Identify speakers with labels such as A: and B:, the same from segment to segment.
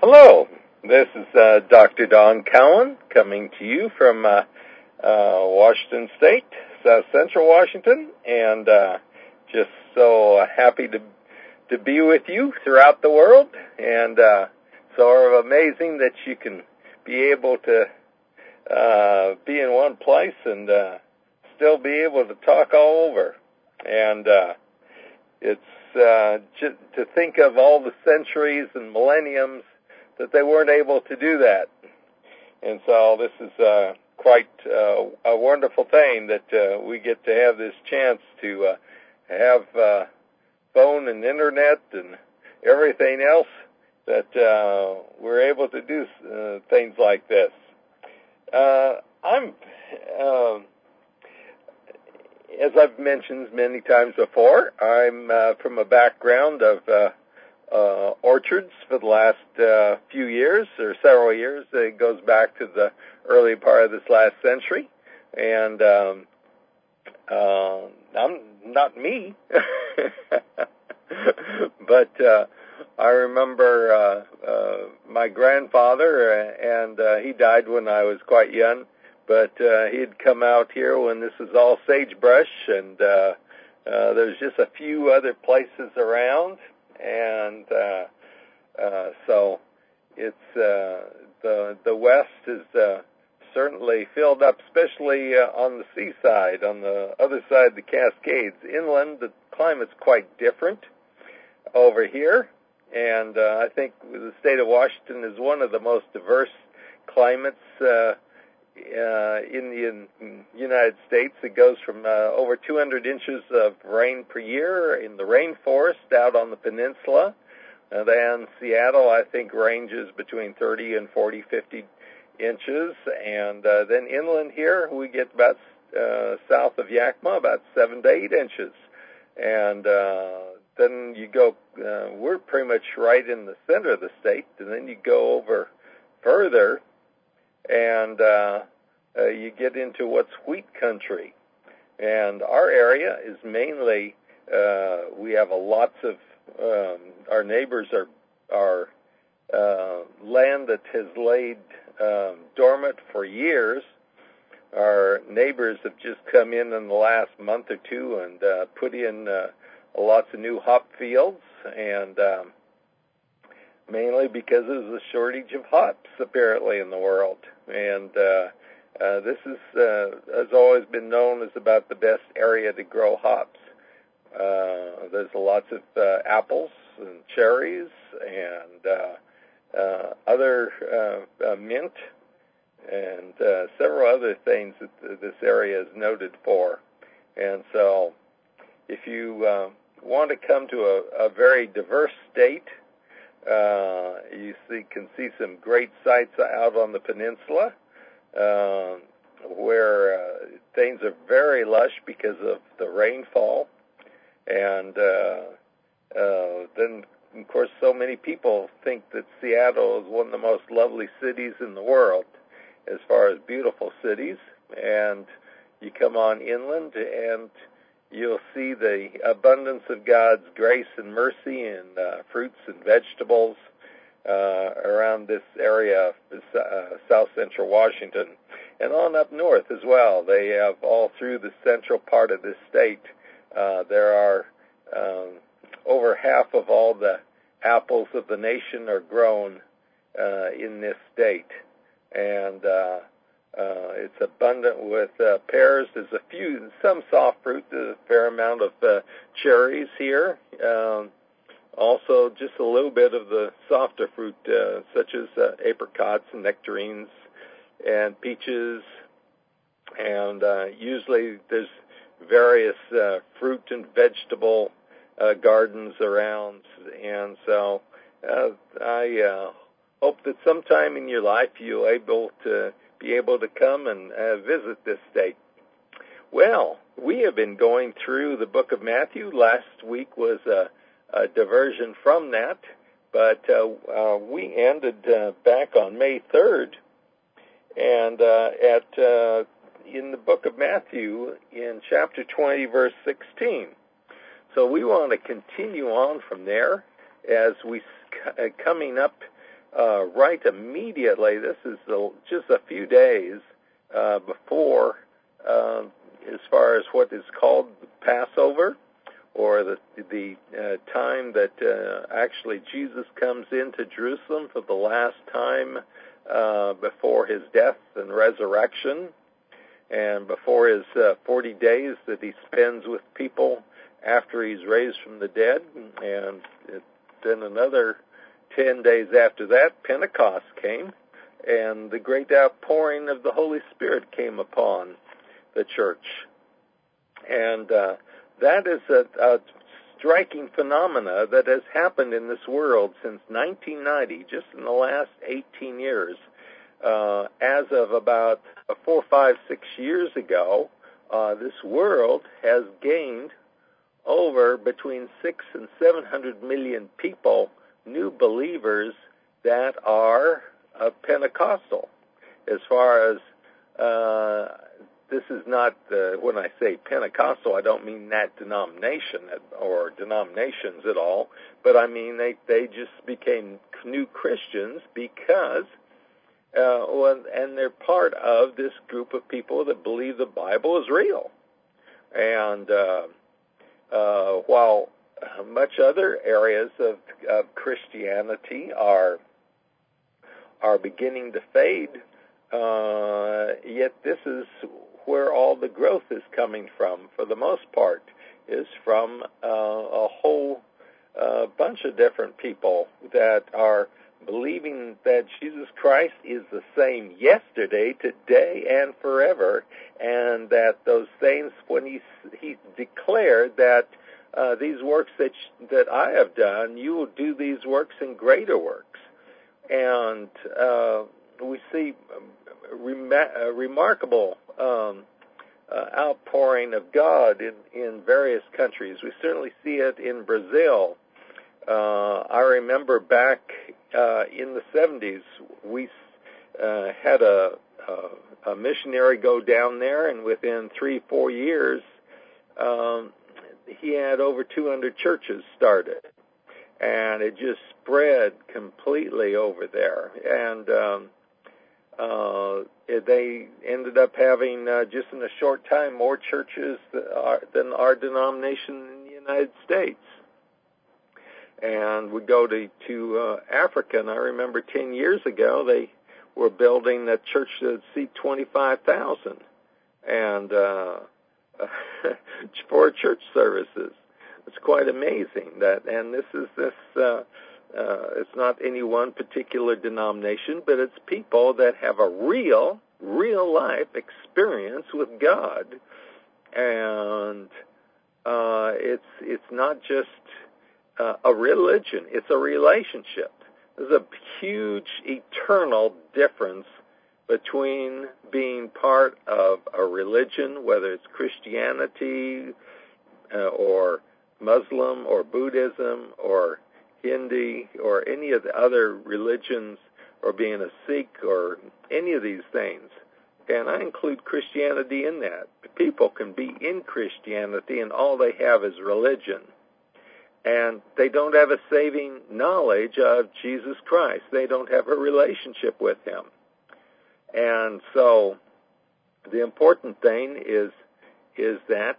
A: Hello, this is Dr. Don Cowan coming to you from Washington State, South Central Washington, and just so happy to be with you throughout the world, and so amazing that you can be able to be in one place and still be able to talk all over. And it's just to think of all the centuries and millenniums that they weren't able to do that. And so this is quite a wonderful thing that we get to have this chance to have phone and internet and everything else that we're able to do things like this. As I've mentioned many times before, I'm from a background of orchards for the last few years, or several years. It goes back to the early part of this last century. And I'm not me, but I remember my grandfather, and he died when I was quite young, but he'd come out here when this was all sagebrush, and there's just a few other places around, and so it's the West is certainly filled up, especially on the seaside, on the other side of the Cascades. Inland, the climate's quite different over here, and I think the state of Washington is one of the most diverse climates in the United States. It goes from over 200 inches of rain per year in the rainforest out on the peninsula. Then Seattle, I think, ranges between 30 and 40, 50 inches. And then inland here, we get about south of Yakima, about 7 to 8 inches. And then you go, we're pretty much right in the center of the state, and then you go over further, and you get into what's wheat country. And our area is mainly, we have lots of, our neighbors are land that has laid dormant for years. Our neighbors have just come in the last month or two and put in lots of new hop fields, and mainly because there's a shortage of hops apparently in the world. And this is has always been known as about the best area to grow hops. There's lots of apples and cherries and other mint and several other things that this area is noted for. And so if you want to come to a very diverse state, you can see some great sights out on the peninsula, where things are very lush because of the rainfall. And then, of course, so many people think that Seattle is one of the most lovely cities in the world as far as beautiful cities. And you come on inland and you'll see the abundance of God's grace and mercy and fruits and vegetables around this area of South Central Washington. And on up north as well. They have all through the central part of this state. There are over half of all the apples of the nation are grown in this state. And it's abundant with pears. There's some soft fruit. There's a fair amount of cherries here. Also, just a little bit of the softer fruit, such as apricots and nectarines and peaches. And usually there's various fruit and vegetable gardens around. And so I hope that sometime in your life you'll be able to come and visit this state. Well, we have been going through the book of Matthew. Last week was a diversion from that, but we ended back on May 3rd, and in the book of Matthew in chapter 20, verse 16. So we want to continue on from there as we coming up right immediately. This is just a few days before, as far as what is called Passover, or the time that actually Jesus comes into Jerusalem for the last time before his death and resurrection, and before his 40 days that he spends with people after he's raised from the dead. And then another 10 days after that, Pentecost came, and the great outpouring of the Holy Spirit came upon the church. And that is a striking phenomena that has happened in this world since 1990, just in the last 18 years. As of about 4, 5, 6 years ago, this world has gained over between 600 and 700 million people, new believers that are Pentecostal. As far as this is not, when I say Pentecostal, I don't mean that denomination or denominations at all, but I mean they just became new Christians because, and they're part of this group of people that believe the Bible is real. And while much other areas of Christianity are beginning to fade, yet this is where all the growth is coming from, for the most part, is from a whole bunch of different people that are believing that Jesus Christ is the same yesterday, today, and forever, and that those things, when he declared that these works that I have done, you will do these works and greater works. And we see a remarkable outpouring of God in various countries. We certainly see it in Brazil. I remember back in the 70s, we had a missionary go down there, and within 3-4 years, he had over 200 churches started, and it just spread completely over there. And they ended up having, just in a short time, more churches than our denomination in the United States. And we go to Africa, and I remember 10 years ago they were building a church that would seat 25,000, and for church services. It's quite amazing that, and this it's not any one particular denomination, but it's people that have a real life experience with God, and it's not just a religion, it's a relationship. There's a huge eternal difference between being part of a religion, whether it's Christianity or Muslim or Buddhism or Hindi or any of the other religions, or being a Sikh or any of these things. And I include Christianity in that. People can be in Christianity and all they have is religion. And they don't have a saving knowledge of Jesus Christ. They don't have a relationship with him. And so the important thing is that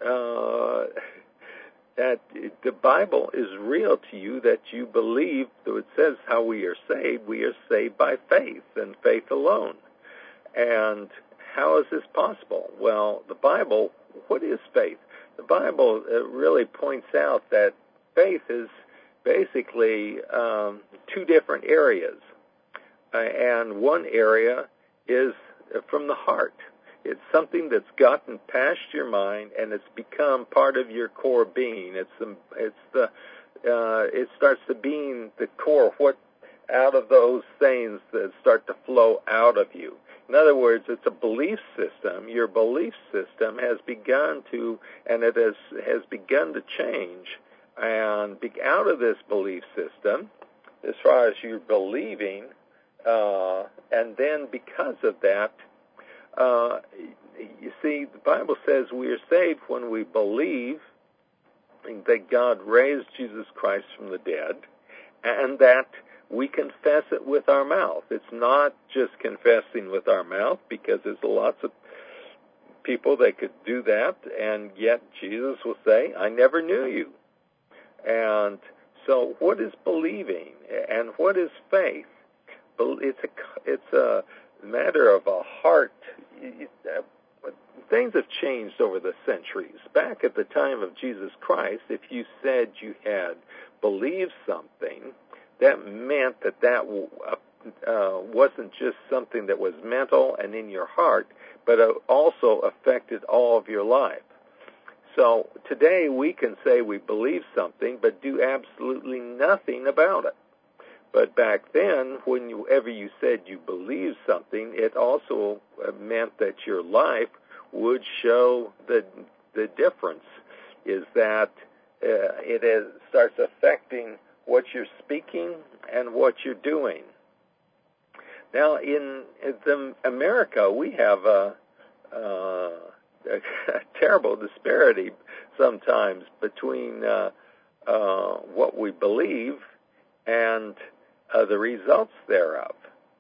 A: that the Bible is real to you, that you believe. So it says how we are saved. We are saved by faith and faith alone. And how is this possible? Well, the Bible, what is faith? The Bible really points out that faith is basically two different areas. And one area is from the heart. It's something that's gotten past your mind and it's become part of your core being. It starts to being the core, what out of those things that start to flow out of you. In other words, it's a belief system. Your belief system has begun to, and it has begun to change. And out of this belief system, as far as you're believing, and then because of that, you see, the Bible says we are saved when we believe that God raised Jesus Christ from the dead, and that we confess it with our mouth. It's not just confessing with our mouth, because there's lots of people that could do that, and yet Jesus will say, I never knew you. And so what is believing and what is faith? It's a matter of a heart. Things have changed over the centuries. Back at the time of Jesus Christ, if you said you had believed something, that meant that wasn't just something that was mental and in your heart, but it also affected all of your life. So today we can say we believe something, but do absolutely nothing about it. But back then, whenever you said you believed something, it also meant that your life would show the difference, is that it starts affecting what you're speaking and what you're doing. Now, in America, we have a terrible disparity sometimes between what we believe and the results thereof.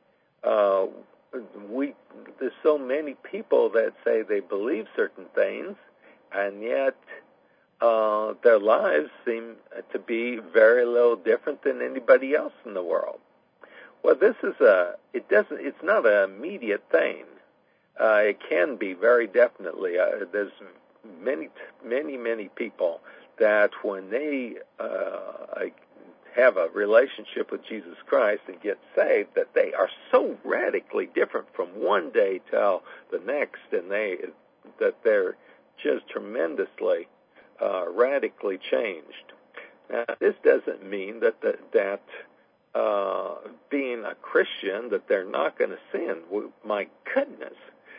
A: There's so many people that say they believe certain things, and yet their lives seem to be very little different than anybody else in the world. Well, it's not an immediate thing. It can be very definitely. There's many people that when they have a relationship with Jesus Christ and get saved, that they are so radically different from one day till the next, and that they're just tremendously radically changed. Now, this doesn't mean that being a Christian, that they're not going to sin. My goodness,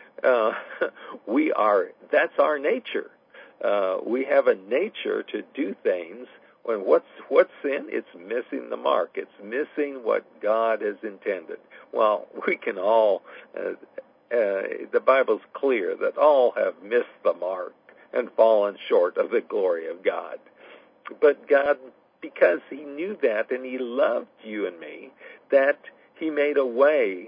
A: that's our nature. We have a nature to do things. When what's sin? It's missing the mark. It's missing what God has intended. Well, we can all, the Bible's clear that all have missed the mark and fallen short of the glory of God. But God, because He knew that and He loved you and me, that He made a way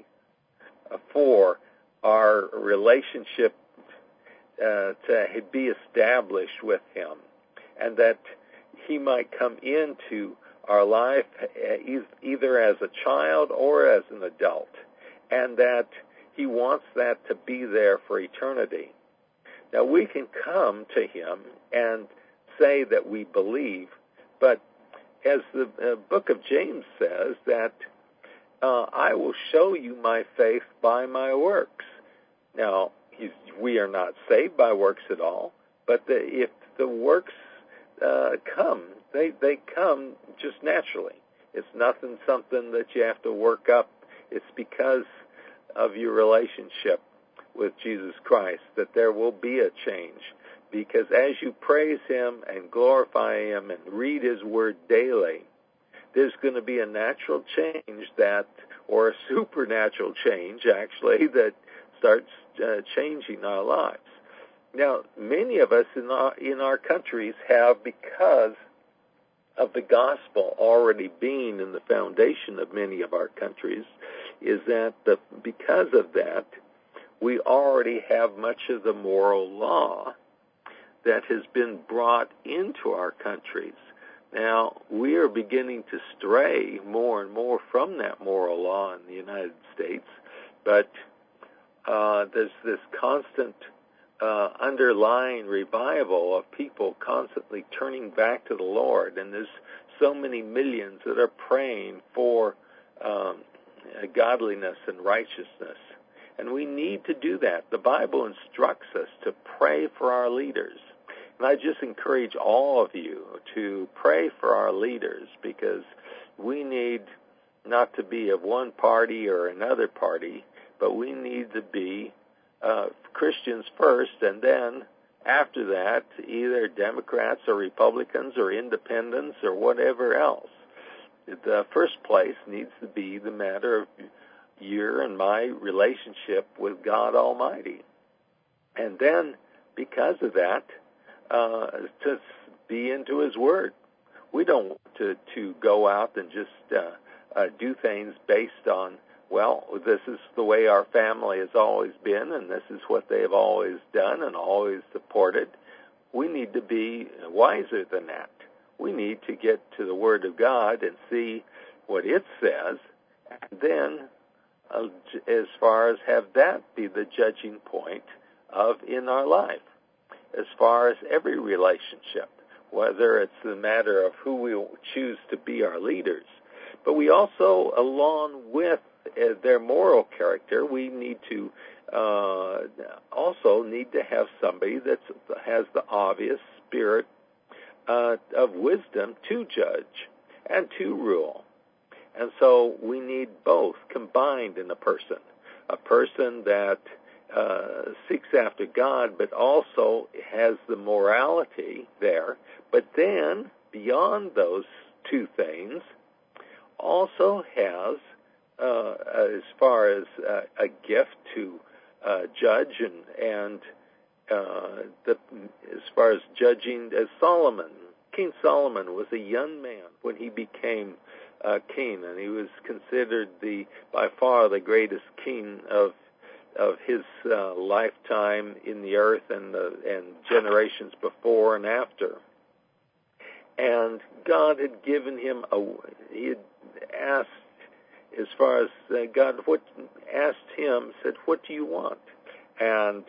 A: for our relationship to be established with Him, and that He might come into our life either as a child or as an adult, and that He wants that to be there for eternity. Now, we can come to Him and say that we believe, but as the book of James says, that I will show you my faith by my works. Now, we are not saved by works at all, but if the works come, they come just naturally. It's something that you have to work up. It's because of your relationship with Jesus Christ that there will be a change. Because as you praise Him and glorify Him and read His Word daily, there's going to be a natural change or a supernatural change, actually, that starts changing our lives. Now, many of us in our countries have, because of the gospel already being in the foundation of many of our countries, is that because of that, we already have much of the moral law that has been brought into our countries. Now, we are beginning to stray more and more from that moral law in the United States, but there's this constant underlying revival of people constantly turning back to the Lord, and there's so many millions that are praying for godliness and righteousness. And we need to do that. The Bible instructs us to pray for our leaders. And I just encourage all of you to pray for our leaders, because we need not to be of one party or another party, but we need to be Christians first, and then after that, either Democrats or Republicans or independents or whatever else. The first place needs to be the matter of your and my relationship with God Almighty. And then, because of that, to be into His Word. We don't want to go out and just do things based on, well, this is the way our family has always been, and this is what they have always done and always supported. We need to be wiser than that. We need to get to the Word of God and see what it says, and then as far as have that be the judging point of in our life, as far as every relationship, whether it's the matter of who we choose to be our leaders. But we also, along with their moral character, we need to also need to have somebody that has the obvious spirit of wisdom to judge and to rule. And so we need both combined in a person that seeks after God, but also has the morality there. But then, beyond those two things, also has, as far as a gift to judge and as far as judging, as King Solomon was a young man when he became king, and he was considered by far the greatest king of his lifetime in the earth and generations before and after. And God had given him he had asked, as far as God asked him, said, "What do you want?" And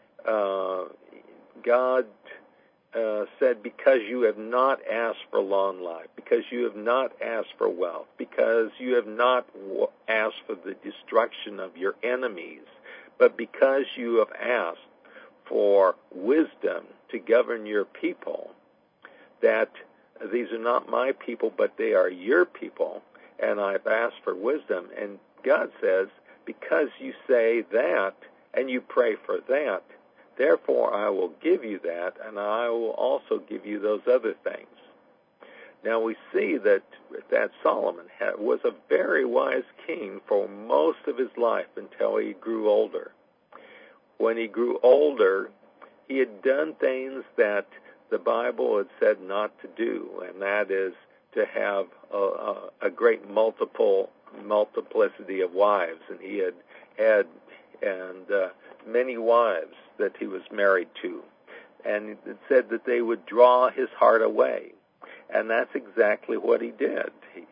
A: God said, "Because you have not asked for long life, because you have not asked for wealth, because you have not asked for the destruction of your enemies, but because you have asked for wisdom to govern your people, that these are not my people, but they are your people, and I've asked for wisdom." And God says, because you say that and you pray for that, therefore I will give you that, and I will also give you those other things. Now we see that Solomon was a very wise king for most of his life until he grew older. When he grew older, he had done things that the Bible had said not to do, and that is to have a great multiplicity of wives, and he had many wives that he was married to, and it said that they would draw his heart away, and that's exactly what he did.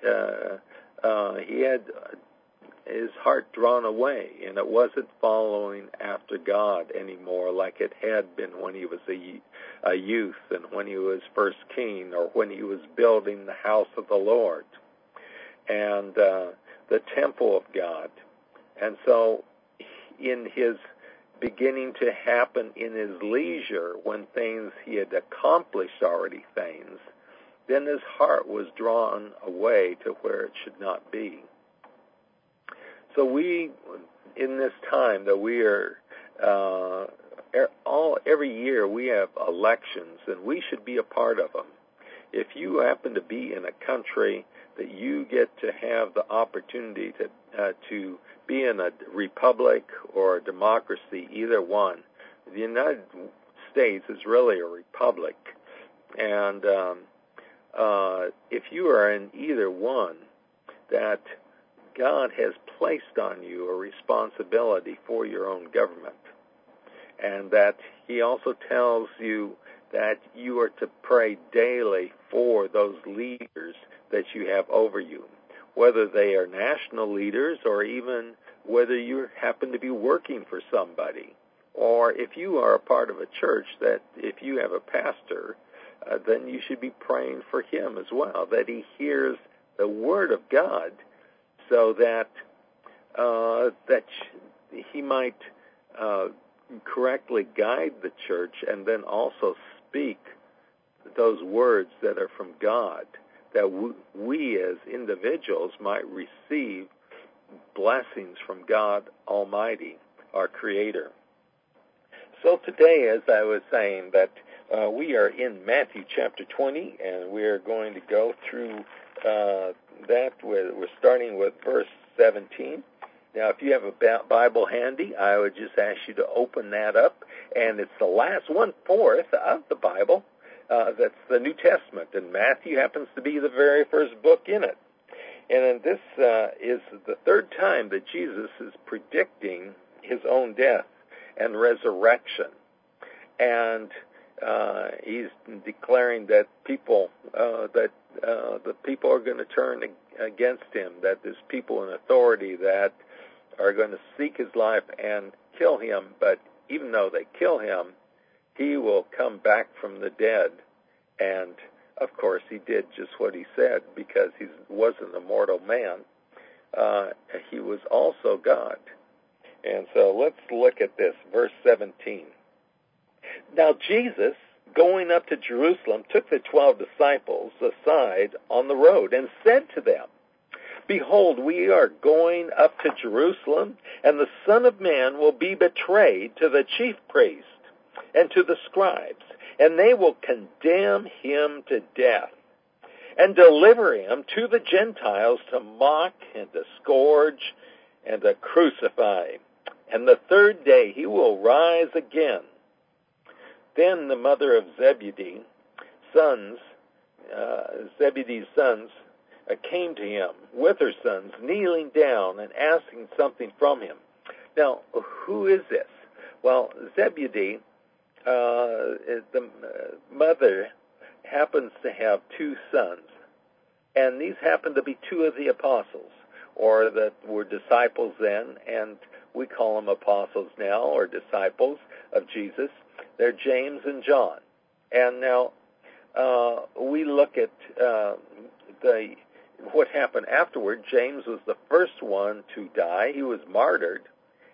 A: He had his heart drawn away, and it wasn't following after God anymore like it had been when he was a youth and when he was first king or when he was building the house of the Lord and the temple of God. And so in his beginning to happen in his leisure, when he had accomplished already things, then his heart was drawn away to where it should not be. So we, in this time that we are, every year we have elections, and we should be a part of them. If you happen to be in a country that you get to have the opportunity to be in a republic or a democracy, either one, the United States is really a republic. And if you are in either one, that God has placed on you a responsibility for your own government, and that he also tells you that you are to pray daily for those leaders that you have over you, whether they are national leaders or even whether you happen to be working for somebody, or if you are a part of a church, that if you have a pastor, then you should be praying for him as well, that he hears the word of God, so that he might correctly guide the church and then also speak those words that are from God, that we as individuals might receive blessings from God Almighty, our Creator. So today, as I was saying, that we are in Matthew chapter 20, and we are going to go through that. We're starting with verse 17. Now, if you have a Bible handy, I would just ask you to open that up, and it's the last 1/4 of the Bible. That's the New Testament, and Matthew happens to be the very first book in it. And then this is the third time that Jesus is predicting his own death and resurrection. And he's declaring that the people are going to turn against him, that there's people in authority that are going to seek his life and kill him, but even though they kill him, he will come back from the dead. And of course he did just what he said, because he wasn't a mortal man. He was also God. And so let's look at this, verse 17. Now Jesus, going up to Jerusalem, took the 12 disciples aside on the road and said to them, Behold, we are going up to Jerusalem, and the Son of Man will be betrayed to the chief priests and to the scribes, and they will condemn him to death and deliver him to the Gentiles to mock and to scourge and to crucify. And the third day he will rise again. Then the mother of Zebedee's sons, came to him with her sons, kneeling down and asking something from him. Now, who is this? Well, Zebedee, the mother, happens to have two sons, and these happen to be two of the apostles, or that were disciples then, and we call them apostles now, or disciples of Jesus. They're James and John. And now we look at what happened afterward. James was the first one to die. He was martyred,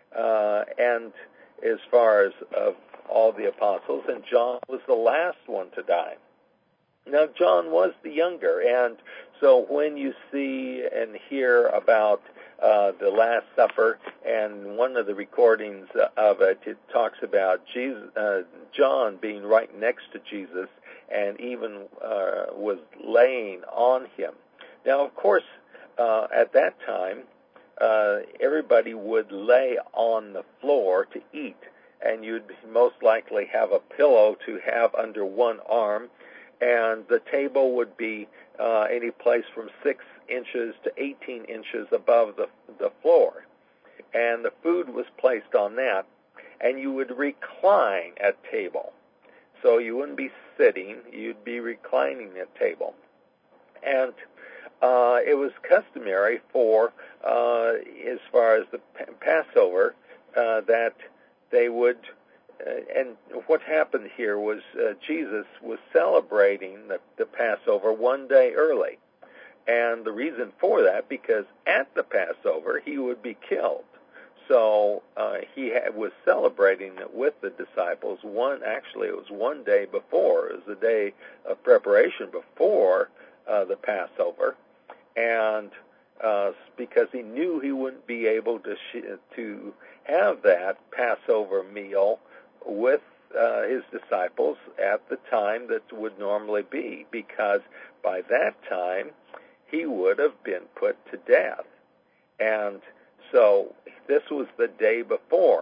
A: and as far as of all the apostles, and John was the last one to die. Now, John was the younger, and so when you see and hear about the Last Supper, and one of the recordings of it, it talks about John being right next to Jesus and even was laying on him. Now, of course, at that time, everybody would lay on the floor to eat, and you'd most likely have a pillow to have under one arm, and the table would be any place from 6 inches to 18 inches above the floor. And the food was placed on that, and you would recline at table. So you wouldn't be sitting, you'd be reclining at table. And it was customary for, as far as the Passover, that they would, and what happened here was Jesus was celebrating the Passover one day early. And the reason for that, because at the Passover, he would be killed. So he was celebrating it with the disciples. Actually, it was one day before. It was a day of preparation before the Passover. And because he knew he wouldn't be able to have that Passover meal with his disciples at the time that would normally be, because by that time he would have been put to death. And so this was the day before.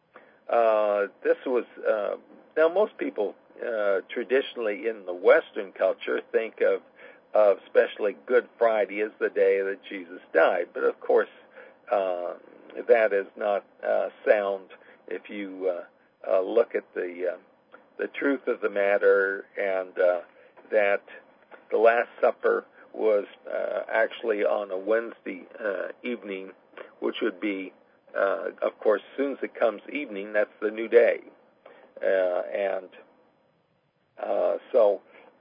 A: This was, now most people traditionally in the Western culture think of especially Good Friday as the day that Jesus died. But of course, that is not sound if you look at the truth of the matter, and that the Last Supper was actually on a Wednesday evening, which would be, of course, as soon as it comes evening, that's the new day. So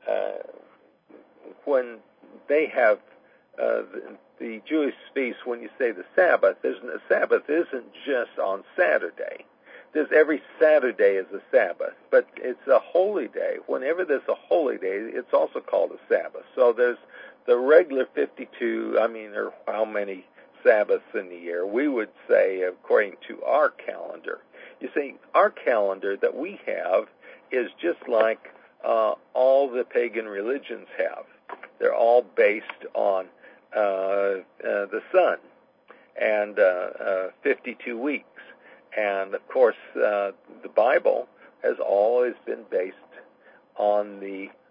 A: when they have the Jewish feast, when you say the Sabbath isn't just on Saturday. There's every Saturday is a Sabbath, but it's a holy day. Whenever there's a holy day, it's also called a Sabbath. So there's the regular 52, there are how many Sabbaths in the year? We would say, according to our calendar. You see, our calendar that we have is just like all the pagan religions have. They're all based on the sun and 52 weeks. And, of course, the Bible has always been based on the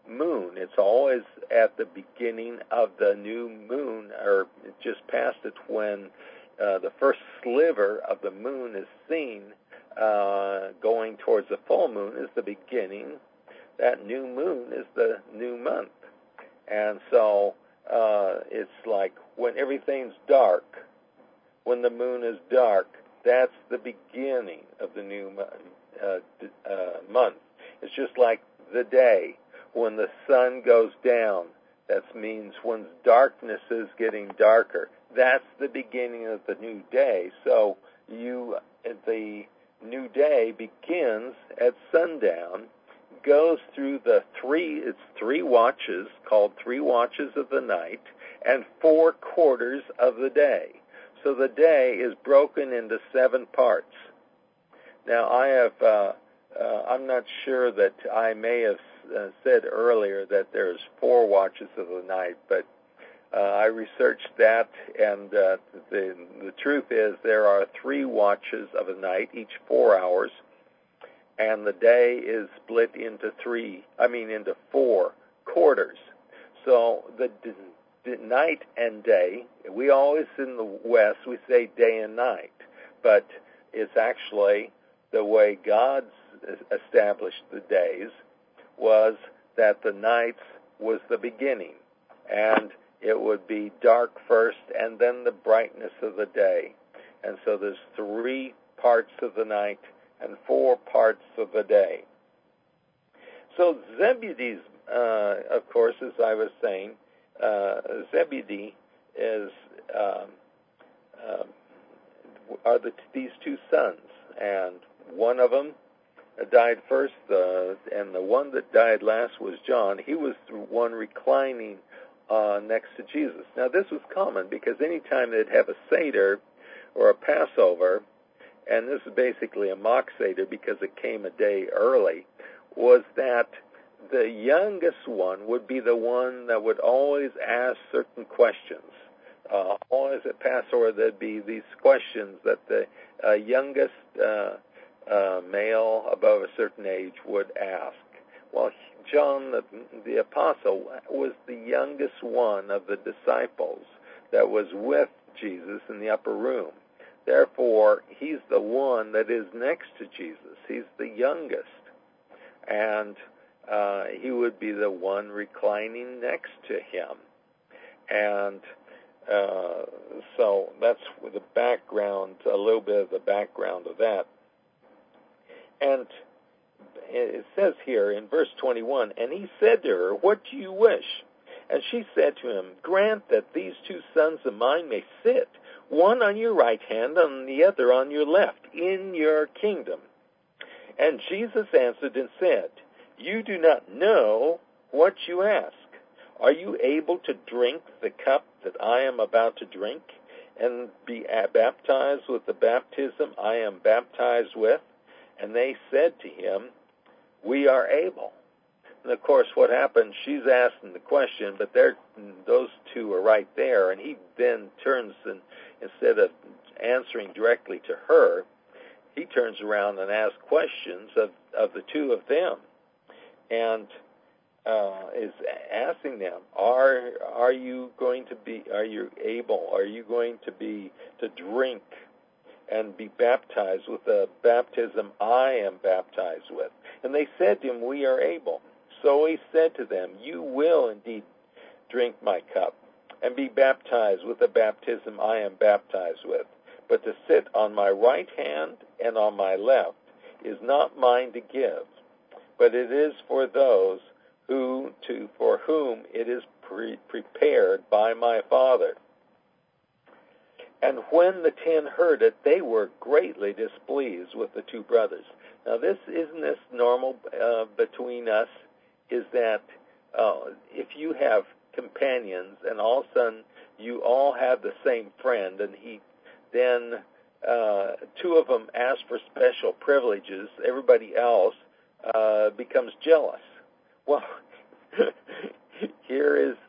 A: moon. It's always at the beginning of the new moon, or just past it, when the first sliver of the moon is seen going towards the full moon is the beginning. That new moon is the new month. And so it's like when everything's dark, when the moon is dark, that's the beginning of the new month. It's just like the day. When the sun goes down, that means when darkness is getting darker. That's the beginning of the new day. So the new day begins at sundown, goes through it's 3 watches, called 3 watches of the night, and 4 quarters of the day. So the day is broken into 7 parts. Now I'm not sure that I may have said earlier that there's 4 watches of the night, but I researched that, and the truth is there are 3 watches of the night, each 4 hours, and the day is split into 4 quarters. So the night and day, we always in the West, we say day and night, but it's actually the way God established the days was that the nights was the beginning, and it would be dark first and then the brightness of the day. And so there's 3 parts of the night and 4 parts of the day. So Zebedee, of course, as I was saying, Zebedee are these 2 sons, and one of them died first, and the one that died last was John. He was the one reclining next to Jesus. Now, this was common because anytime they'd have a Seder or a Passover, and this is basically a mock Seder because it came a day early, was that the youngest one would be the one that would always ask certain questions. Always at Passover, there'd be these questions that the youngest male above a certain age would ask. Well, John the Apostle was the youngest one of the disciples that was with Jesus in the upper room. Therefore, he's the one that is next to Jesus. He's the youngest. And he would be the one reclining next to him. And so that's the background, a little bit of the background of that. And it says here in verse 21, and he said to her, "What do you wish?" And she said to him, "Grant that these 2 sons of mine may sit, one on your right hand and the other on your left, in your kingdom." And Jesus answered and said, "You do not know what you ask. Are you able to drink the cup that I am about to drink, and be baptized with the baptism I am baptized with?" And they said to him, "We are able." And of course, what happened, she's asking the question, but those 2 are right there, and he then turns, and instead of answering directly to her, he turns around and asks questions of the 2 of them, and is asking them, are you going to drink and be baptized with the baptism I am baptized with? And they said to him, "We are able." So he said to them, "You will indeed drink my cup and be baptized with the baptism I am baptized with. But to sit on my right hand and on my left is not mine to give, but it is for those for whom it is prepared by my Father." And when the 10 heard it, they were greatly displeased with the 2 brothers. Now, isn't this normal between us? Is that if you have companions and all of a sudden you all have the same friend, and then 2 of them ask for special privileges, everybody else becomes jealous. Well, here is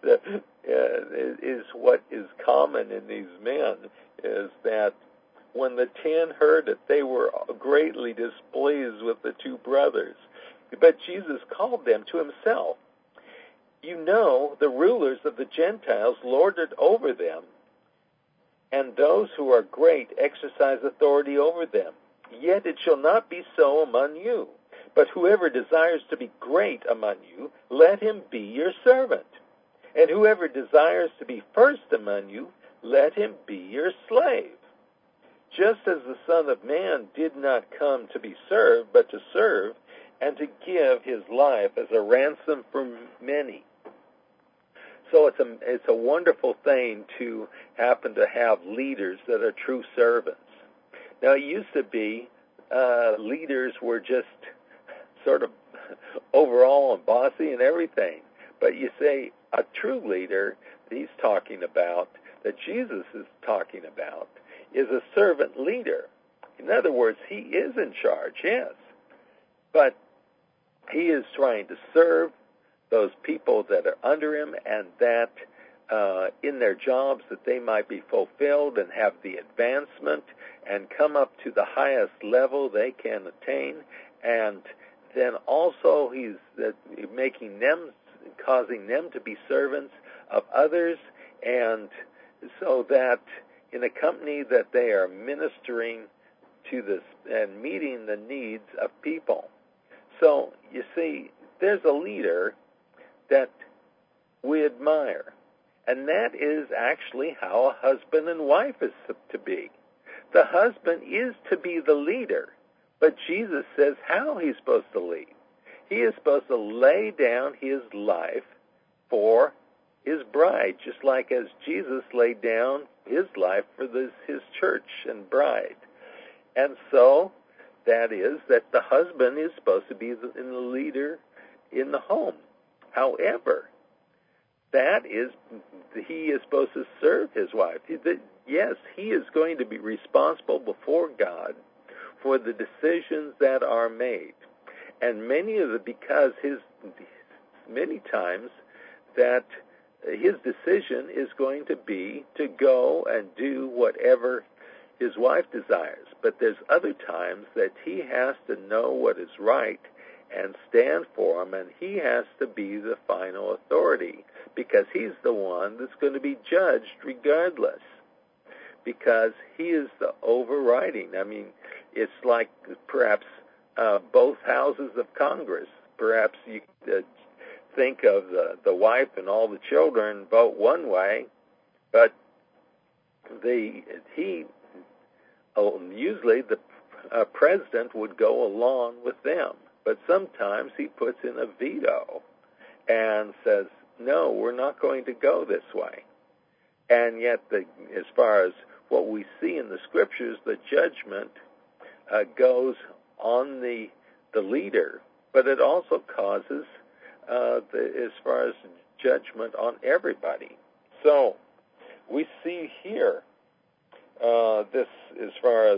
A: what is common in these men, is that when the 10 heard it, they were greatly displeased with the 2 brothers. But Jesus called them to himself You know the rulers of the Gentiles lord it over them, and those who are great exercise authority over them. Yet it shall not be so among you. But whoever desires to be great among you, let him be your servant. And whoever desires to be first among you, let him be your slave. Just as the Son of Man did not come to be served, but to serve, and to give his life as a ransom for many. So it's a wonderful thing to happen to have leaders that are true servants. Now, it used to be leaders were just sort of overall and bossy and everything. But you say a true leader he's talking about, that Jesus is talking about, is a servant leader. In other words, he is in charge, yes. But he is trying to serve those people that are under him, and that in their jobs that they might be fulfilled and have the advancement and come up to the highest level they can attain. And then also he's making them, causing them to be servants of others, and so that in a company that they are ministering to this and meeting the needs of people. So you see, there's a leader that we admire, and that is actually how a husband and wife is to be. The husband is to be the leader, but Jesus says how he's supposed to lead. He is supposed to lay down his life for his bride, just like as Jesus laid down his life for his church and bride. And so that is that the husband is supposed to be the leader in the home. However, that is, he is supposed to serve his wife. Yes, he is going to be responsible before God for the decisions that are made. And because many times that his decision is going to be to go and do whatever his wife desires. But there's other times that he has to know what is right and stand for him, and he has to be the final authority, because he's the one that's going to be judged regardless, because he is the overriding. I mean, it's like perhaps both houses of Congress. Perhaps you think of the wife and all the children vote one way, but usually the president would go along with them. But sometimes he puts in a veto and says, no, we're not going to go this way. And yet, as far as what we see in the scriptures, the judgment goes on the leader, but it also causes, as far as judgment, on everybody. So we see here this, as far as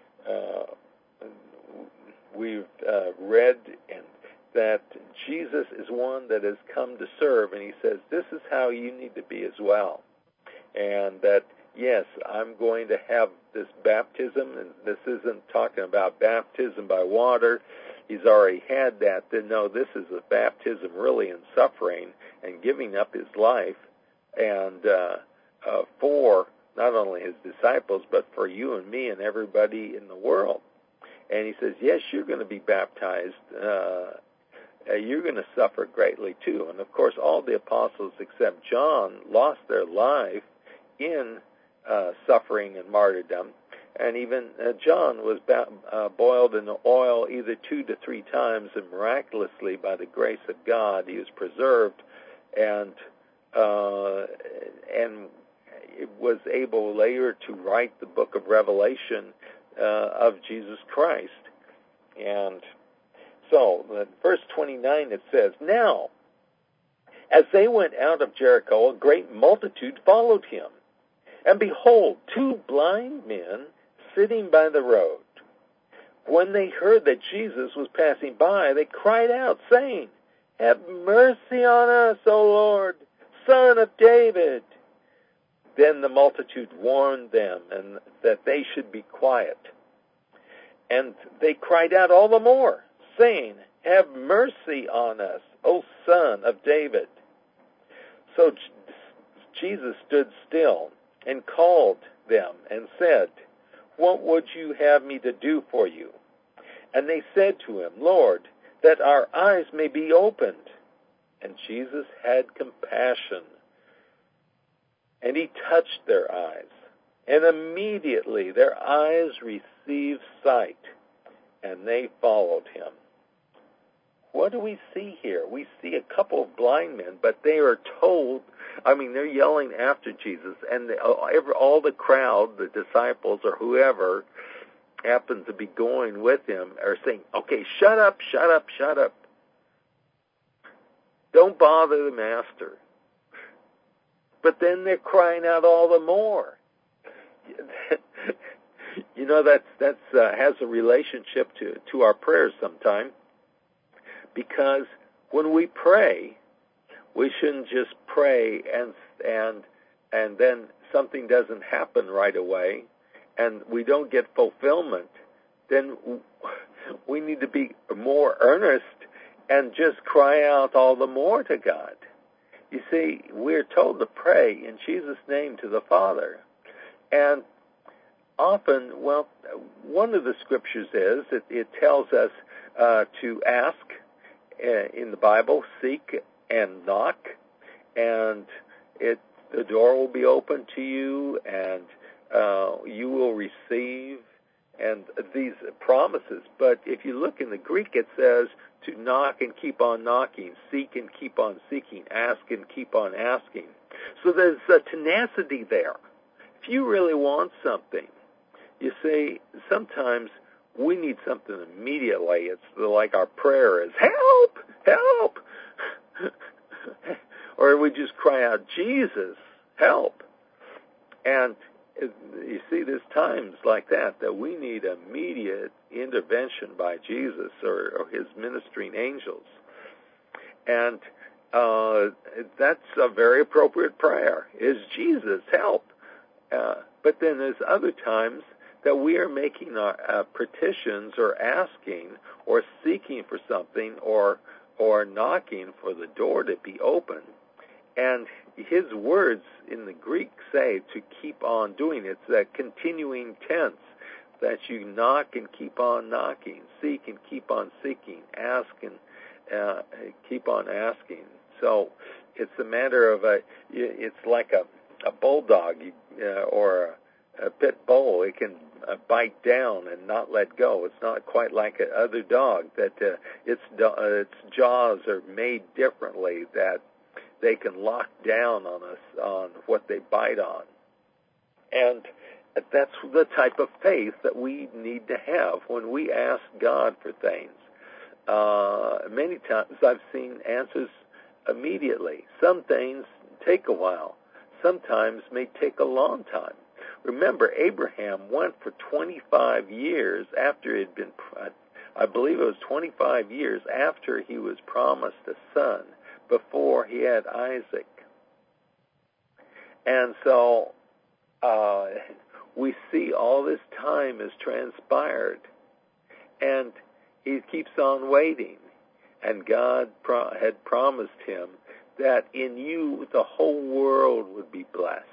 A: we've read, and that Jesus is one that has come to serve, and he says this is how you need to be as well. And that, yes, I'm going to have this baptism, and this isn't talking about baptism by water. He's already had that. Then no, this is a baptism really in suffering and giving up his life, and for not only his disciples, but for you and me and everybody in the world. And he says, yes, you're going to be baptized. You're going to suffer greatly too. And of course, all the apostles except John lost their life in suffering and martyrdom. And even John was boiled in the oil either 2 to 3 times, and miraculously, by the grace of God, he was preserved and was able later to write the book of Revelation of Jesus Christ. And so, in verse 29, it says, now, as they went out of Jericho, a great multitude followed him. And behold, 2 blind men sitting by the road. When they heard that Jesus was passing by, they cried out, saying, have mercy on us, O Lord, Son of David. Then the multitude warned them and that they should be quiet. And they cried out all the more, saying, have mercy on us, O Son of David. So Jesus stood still and called them and said, "What would you have me to do for you?" And they said to him, "Lord, that our eyes may be opened." And Jesus had compassion, and he touched their eyes. And immediately their eyes received sight, and they followed him. What do we see here? We see a couple of blind men, but they are told, they're yelling after Jesus, and all the crowd, the disciples or whoever happens to be going with him, are saying, "Okay, shut up, shut up, shut up. Don't bother the master." But then they're crying out all the more. That's has a relationship to our prayers sometime, because when we pray, we shouldn't just pray and then something doesn't happen right away, and we don't get fulfillment. Then we need to be more earnest and just cry out all the more to God. You see, we're told to pray in Jesus' name to the Father. And often, one of the scriptures is, it tells us to ask in the Bible, seek and knock, and the door will be open to you, and you will receive, and these promises. But if you look in the Greek, it says to knock and keep on knocking, seek and keep on seeking, ask and keep on asking. So there's a tenacity there. If you really want something, you see, sometimes we need something immediately. It's like our prayer is, "Help! Help!" Or we just cry out, "Jesus, help!" And you see, there's times like that we need immediate intervention by Jesus or his ministering angels. And that's a very appropriate prayer, is Jesus, help. But then there's other times that we are making our petitions or asking or seeking for something or knocking for the door to be open. And his words in the Greek say to keep on doing it. It's that continuing tense, that you knock and keep on knocking, seek and keep on seeking, ask and keep on asking. So it's a matter of it's like a bulldog or a pit bull. It can bite down and not let go. It's not quite like other dog that its jaws are made differently, that they can lock down on us on what they bite on. And that's the type of faith that we need to have when we ask God for things. Many times I've seen answers immediately. Some things take a while. Sometimes may take a long time. Remember, Abraham went for 25 years after it had been, I believe it was 25 years after he was promised a son, before he had Isaac. And so we see all this time has transpired, and he keeps on waiting. And God had promised him that in you the whole world would be blessed.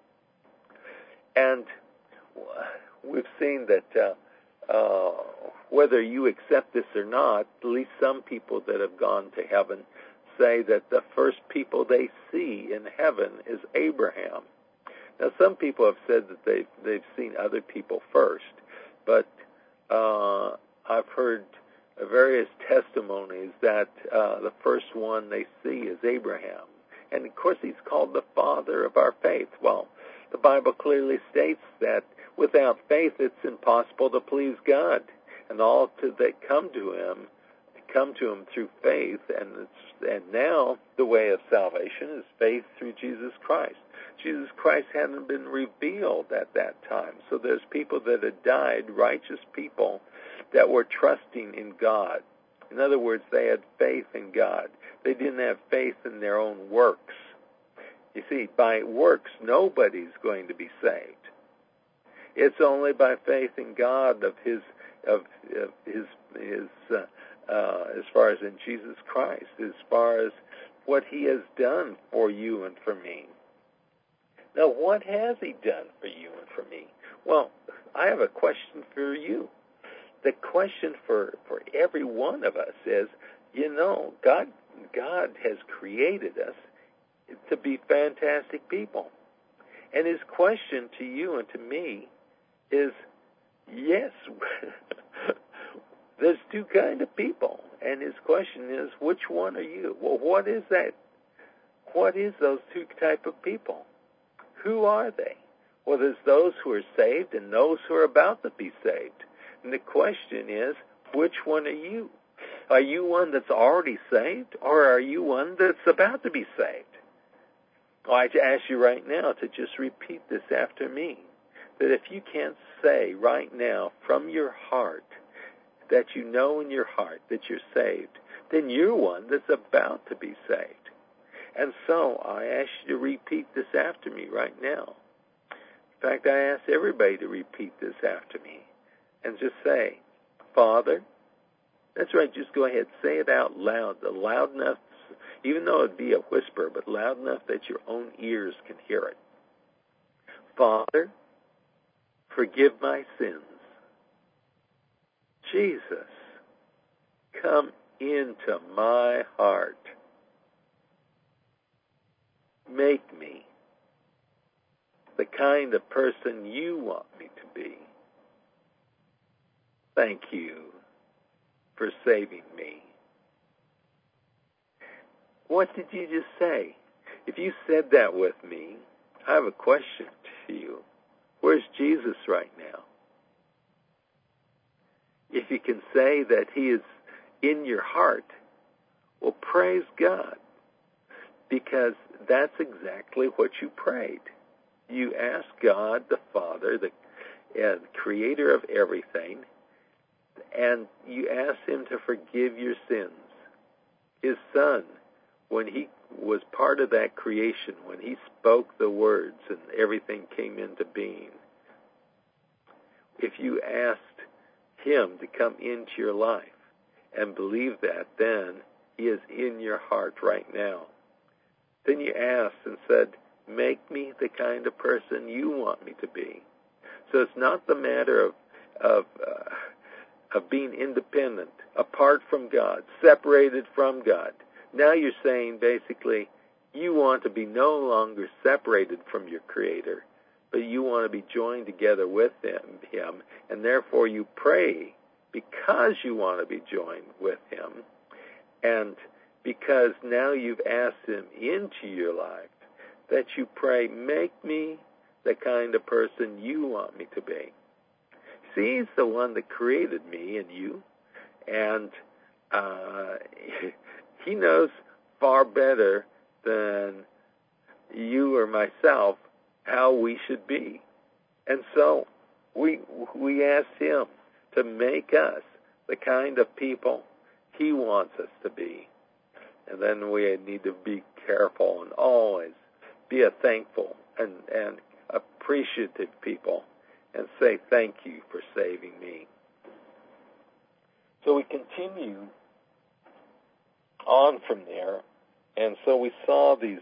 A: And we've seen that whether you accept this or not, at least some people that have gone to heaven say that the first people they see in heaven is Abraham. Now, some people have said that they've seen other people first, but I've heard various testimonies that the first one they see is Abraham. And, of course, he's called the father of our faith. Well, the Bible clearly states that without faith it's impossible to please God. And all that come to him through faith, and now the way of salvation is faith through Jesus Christ. Jesus Christ hadn't been revealed at that time. So there's people that had died, righteous people, that were trusting in God. In other words, they had faith in God. They didn't have faith in their own works. You see, by works, nobody's going to be saved. It's only by faith in God of his as far as in Jesus Christ, as far as what he has done for you and for me. Now, what has he done for you and for me? Well, I have a question for you. The question for every one of us is, God has created us to be fantastic people. And his question to you and to me is, yes, there's two kinds of people. And his question is, which one are you? Well, what is that? What is those two type of people? Who are they? Well, there's those who are saved and those who are about to be saved. And the question is, which one are you? Are you one that's already saved, or are you one that's about to be saved? Well, I ask you right now to just repeat this after me, that if you can't say right now from your heart that you know in your heart that you're saved, then you're one that's about to be saved. And so I ask you to repeat this after me right now. In fact, I ask everybody to repeat this after me and just say, Father, that's right, just go ahead, say it out loud, loud enough, even though it'd be a whisper, but loud enough that your own ears can hear it. Father, forgive my sins. Jesus, come into my heart. Make me the kind of person you want me to be. Thank you for saving me. What did you just say? If you said that with me, I have a question to you. Where's Jesus right now? If you can say that he is in your heart, well, praise God, because that's exactly what you prayed. You asked God, the Father, the creator of everything, and you asked him to forgive your sins. His Son, when he was part of that creation, when he spoke the words and everything came into being, if you asked him to come into your life and believe that, then he is in your heart right now. Then you asked and said, make me the kind of person you want me to be. So it's not the matter of being independent, apart from God, separated from God. Now you're saying basically you want to be no longer separated from your Creator, but you want to be joined together with him, and therefore you pray because you want to be joined with him, and because now you've asked him into your life, that you pray, make me the kind of person you want me to be. See, he's the one that created me and you, and he knows far better than you or myself how we should be. And so we asked him to make us the kind of people he wants us to be. And then we need to be careful and always be a thankful and appreciative people and say thank you for saving me. So we continue on from there, and so we saw these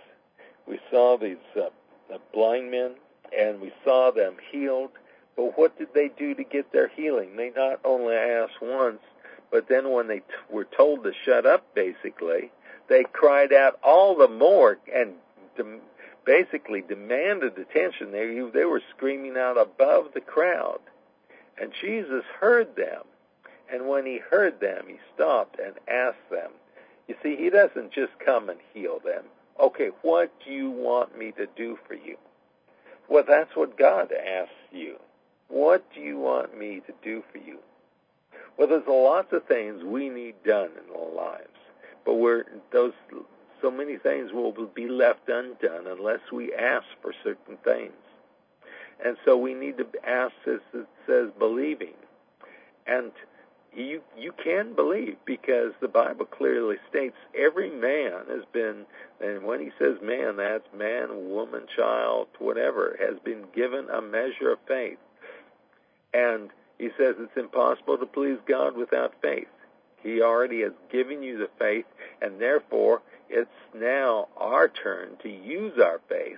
A: blind men, and we saw them healed. But what did they do to get their healing? They not only asked once, but then when they were told to shut up, basically, they cried out all the more and basically demanded attention. They were screaming out above the crowd. And Jesus heard them. And when he heard them, he stopped and asked them. You see, he doesn't just come and heal them. Okay, what do you want me to do for you? Well, that's what God asks you. What do you want me to do for you? Well, there's lots of things we need done in our lives. But so many things will be left undone unless we ask for certain things. And so we need to ask, as it says, believing. And you can believe, because the Bible clearly states every man has been, and when he says man, that's man, woman, child, whatever, has been given a measure of faith. And he says it's impossible to please God without faith. He already has given you the faith, and therefore it's now our turn to use our faith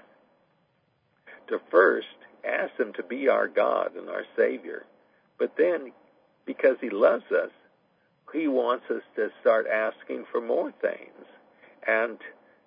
A: to first ask Him to be our God and our Savior. But then, because He loves us, He wants us to start asking for more things and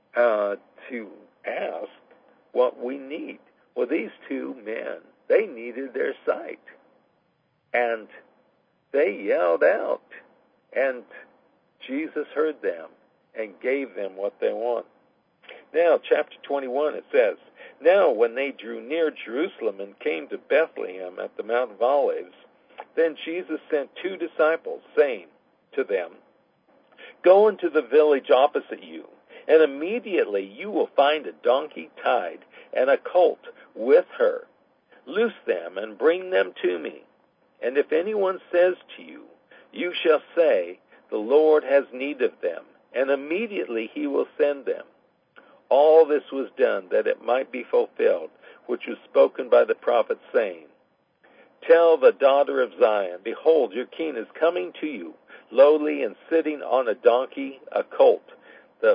A: to ask what we need. Well, these two men, they needed their sight. And they yelled out. And Jesus heard them and gave them what they want. Now, chapter 21, it says, Now when they drew near Jerusalem and came to Bethlehem at the Mount of Olives, then Jesus sent 2 disciples, saying to them, Go into the village opposite you, and immediately you will find a donkey tied and a colt with her. Loose them and bring them to me. And if anyone says to you, You shall say, The Lord has need of them, and immediately He will send them. All this was done that it might be fulfilled, which was spoken by the prophet, saying, Tell the daughter of Zion, Behold, your king is coming to you, lowly and sitting on a donkey, a colt, the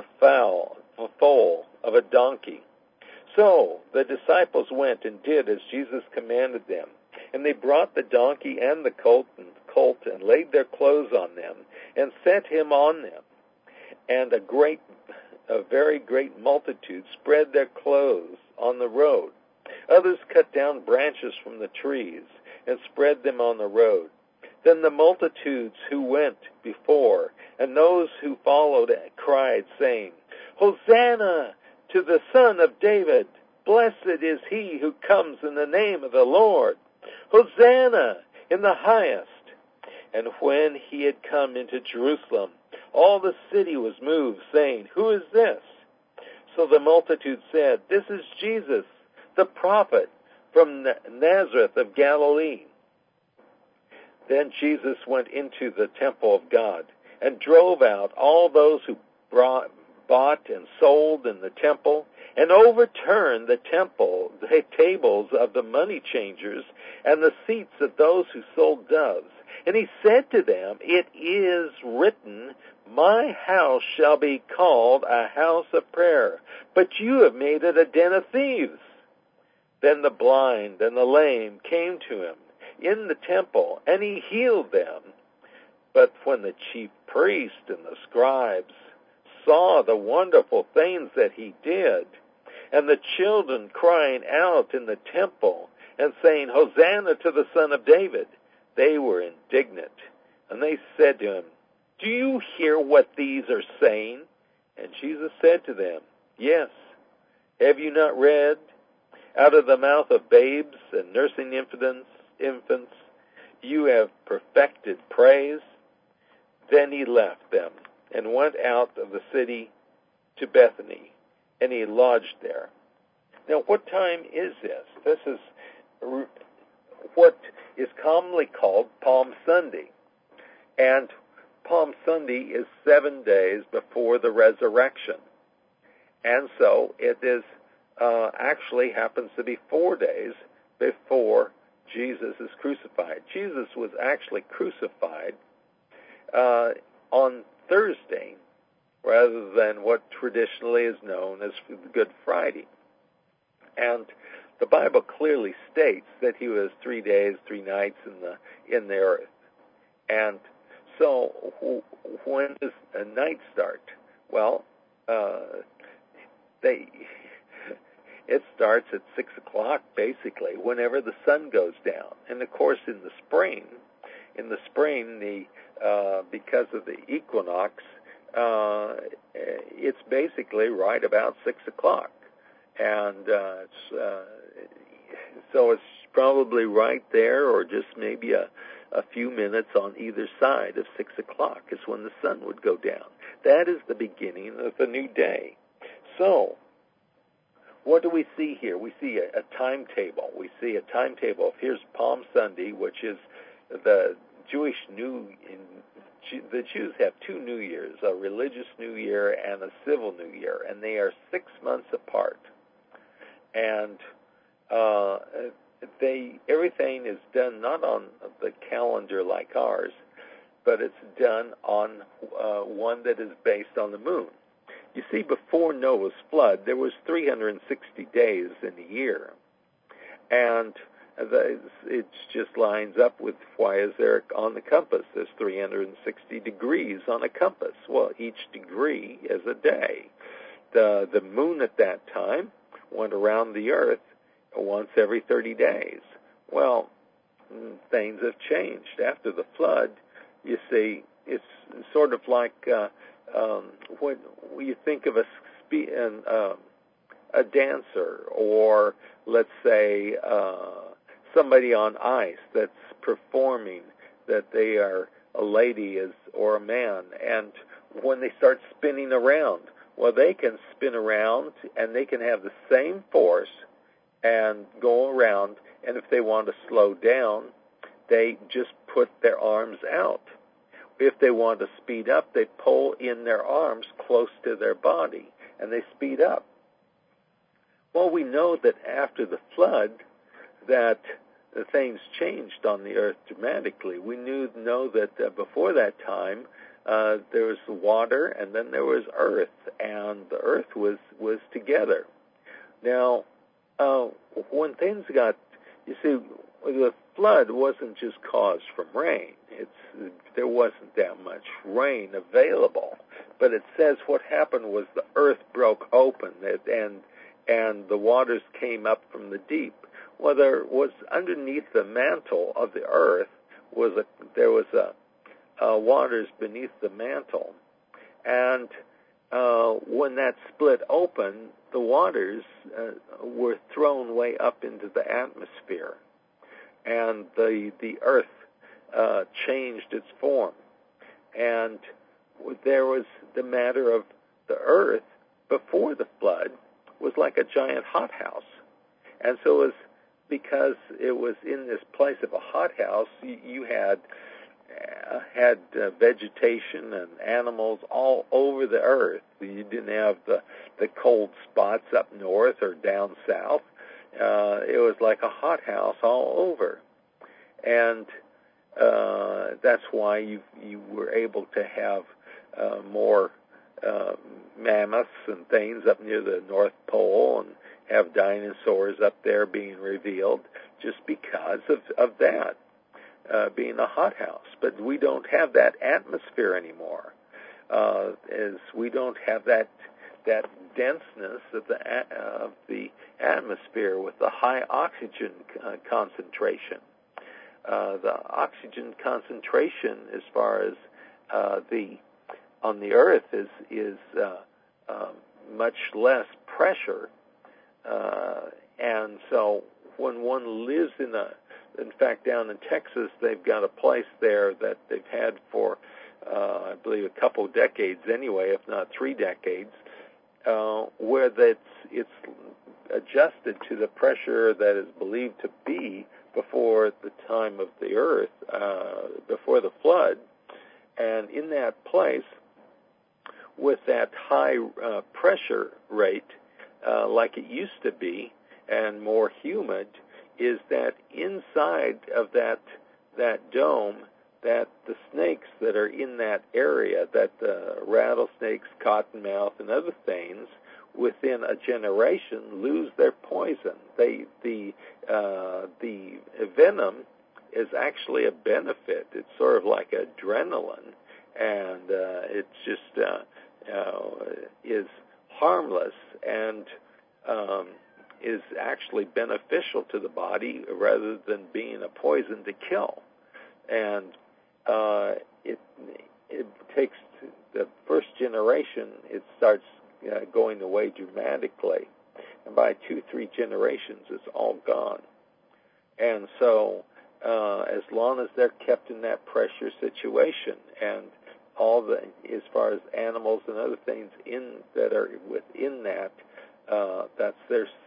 A: foal of a donkey. So the disciples went and did as Jesus commanded them. And they brought the donkey and the colt and laid their clothes on them and set him on them. And a very great multitude spread their clothes on the road. Others cut down branches from the trees and spread them on the road. Then the multitudes who went before and those who followed cried, saying, Hosanna to the Son of David! Blessed is he who comes in the name of the Lord! Hosanna in the highest! And when he had come into Jerusalem, all the city was moved, saying, Who is this? So the multitude said, This is Jesus, the prophet from Nazareth of Galilee. Then Jesus went into the temple of God and drove out all those who bought and sold in the temple, and overturned the tables of the money changers and the seats of those who sold doves. And he said to them, It is written, My house shall be called a house of prayer, but you have made it a den of thieves. Then the blind and the lame came to him in the temple, and he healed them. But when the chief priests and the scribes saw the wonderful things that he did, and the children crying out in the temple and saying, Hosanna to the Son of David, they were indignant. And they said to him, Do you hear what these are saying? And Jesus said to them, Yes. Have you not read, Out of the mouth of babes and nursing infants, you have perfected praise? Then he left them and went out of the city to Bethany, and he lodged there. Now, what time is this? This is what is commonly called Palm Sunday. And Palm Sunday is 7 days before the resurrection. And so it is actually happens to be 4 days before Jesus is crucified. Jesus was actually crucified on Thursday, rather than what traditionally is known as Good Friday. And the Bible clearly states that he was 3 days, 3 nights in the earth. And so when does a night start? Well, it starts at 6 o'clock, basically, whenever the sun goes down. And of course, in the spring, because of the equinox, it's basically right about 6 o'clock, and so it's probably right there, or just maybe a few minutes on either side of 6 o'clock is when the sun would go down. That is the beginning of the new day. So, what do we see here? We see a timetable. We see a timetable. Here's Palm Sunday, which is the Jewish the Jews have 2 New Years, a religious New Year and a civil New Year, and they are 6 months apart. And everything is done not on the calendar like ours, but it's done on one that is based on the moon. You see, before Noah's flood, there was 360 days in a year. And it just lines up with why is there on the compass? There's 360 degrees on a compass. Well, each degree is a day. The moon at that time went around the earth once every 30 days. Well, things have changed. After the flood, you see, it's sort of like when you think of a dancer, or let's say somebody on ice that's performing, that they are a lady or a man, and when they start spinning around, well, they can spin around and they can have the same force and go around, and if they want to slow down, they just put their arms out. If they want to speed up, they pull in their arms close to their body, and they speed up. Well, we know that after the flood, that things changed on the earth dramatically. We know that before that time, there was water, and then there was earth, and the earth was together. Now, when things got, you see, the flood wasn't just caused from rain. There wasn't that much rain available, but it says what happened was the earth broke open, and the waters came up from the deep. Well, there was underneath the mantle of the earth there was waters beneath the mantle, and when that split open, the waters were thrown way up into the atmosphere, and the earth changed its form. And there was the matter of the earth before the flood was like a giant hothouse. And so it was, because it was in this place of a hothouse, you had vegetation and animals all over the earth. You didn't have the cold spots up north or down south. It was like a hothouse all over. And that's why you were able to have more mammoths and things up near the North Pole, and have dinosaurs up there being revealed, just because of that being a hothouse. But we don't have that atmosphere anymore. As we don't have that denseness of the atmosphere with the high oxygen concentration. The oxygen concentration, as far as on the earth, is much less pressure, and so when one lives in fact, down in Texas, they've got a place there that they've had for, I believe, a couple decades anyway, if not 3 decades, where it's adjusted to the pressure that is believed to be before the time of the earth, before the flood. And in that place, with that high pressure rate, like it used to be, and more humid, is that inside of that dome, that the snakes that are in that area, that the rattlesnakes, cottonmouth, and other things, within a generation lose their poison. The venom is actually a benefit. It's sort of like adrenaline, and it just is harmless and is actually beneficial to the body rather than being a poison to kill. And it takes the first generation, it starts going away dramatically, and by 2-3 generations, it's all gone. And so, as long as they're kept in that pressure situation, and as far as animals and other things that are within that, that's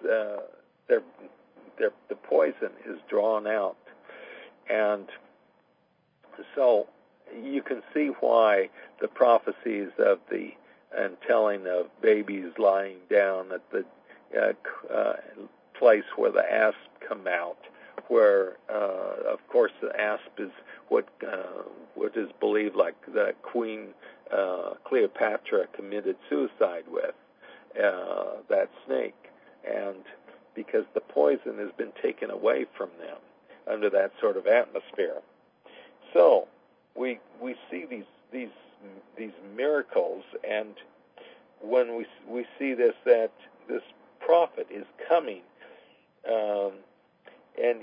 A: the poison is drawn out. And so you can see why the prophecies of and telling of babies lying down at the place where the asp come out, where of course the asp is what is believed like the queen Cleopatra committed suicide with, that snake, and because the poison has been taken away from them under that sort of atmosphere. So we see these miracles, and when we see that this prophet is coming, and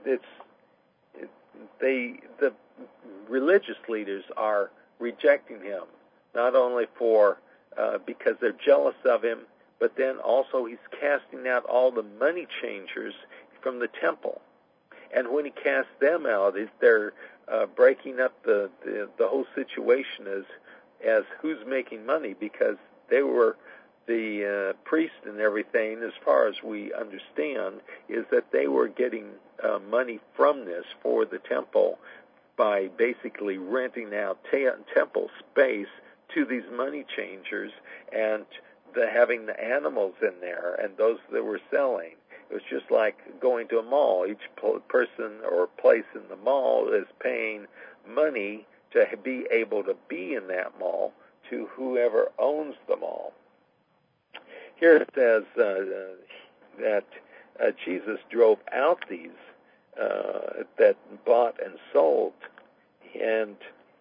A: the religious leaders are rejecting him, not only because they're jealous of him, but then also he's casting out all the money changers from the temple. And when he casts them out, they're breaking up the whole situation as who's making money, because they were the priest and everything, as far as we understand, is that they were getting money from this for the temple by basically renting out temple space to these money changers and having the animals in there and those that were selling. It was just like going to a mall. Each person or place in the mall is paying money to be able to be in that mall to whoever owns the mall. Here it says that Jesus drove out these that bought and sold, and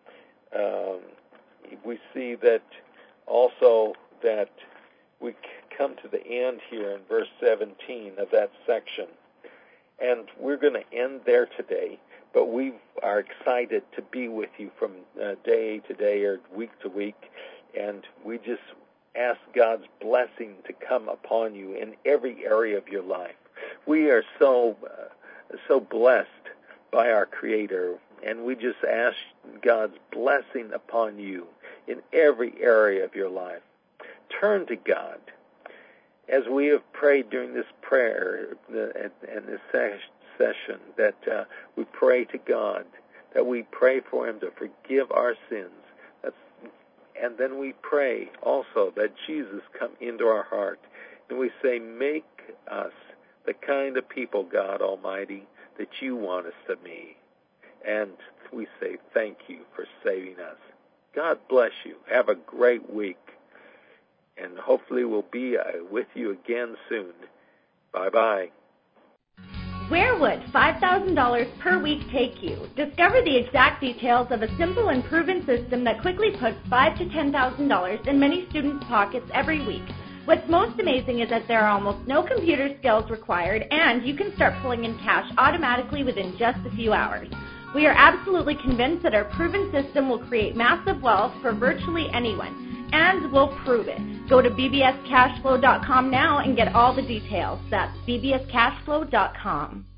A: we see that also that we come to the end here in verse 17 of that section, and we're going to end there today, but we are excited to be with you from day to day or week to week, and we just ask God's blessing to come upon you in every area of your life. We are so blessed by our Creator, and we just ask God's blessing upon you in every area of your life. Turn to God. As we have prayed during this prayer and this session, that we pray to God, that we pray for Him to forgive our sins. And then we pray also that Jesus come into our heart. And we say, make us the kind of people, God Almighty, that you want us to be. And we say thank you for saving us. God bless you. Have a great week. And hopefully we'll be with you again soon. Bye-bye.
B: Where would $5,000 per week take you? Discover the exact details of a simple and proven system that quickly puts $5,000 to $10,000 in many students' pockets every week. What's most amazing is that there are almost no computer skills required, and you can start pulling in cash automatically within just a few hours. We are absolutely convinced that our proven system will create massive wealth for virtually anyone, and we'll prove it. Go to bbscashflow.com now and get all the details. That's bbscashflow.com.